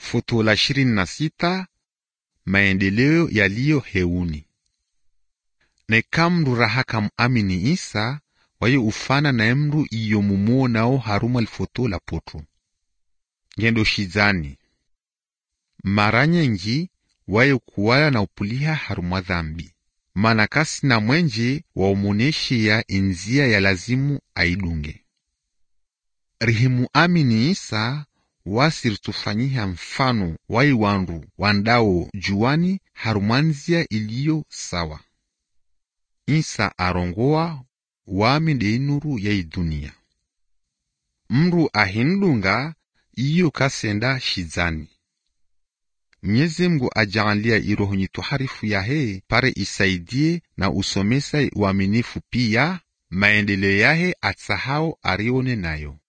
Foto la 26, maendeleo yaliyo heuni. Na kamru rahaka muamini Isa, waye ufana na emru iyo mumuo nao haruma lifoto la potro. Ngendo shizani. Mara nyingi, waye kuwala na upuliha haruma dhambi. Manakasi na mwenje wa umuneshi ya inzia ya lazimu aidunge. Rihimu amini Isa, wasiri tufanyiha mfano wayi wandu wandao juani harumanzia iliyo sawa. Isa arongoa wami de nuru ya dunia. Mru ahindunga iyo kasenda shizani. Mwenyezi Mungu ajaanlia irohonyi tuharifu yahe pare isaidie na usomesa uaminifu pia maendeleo yahe atsahao arione nayo.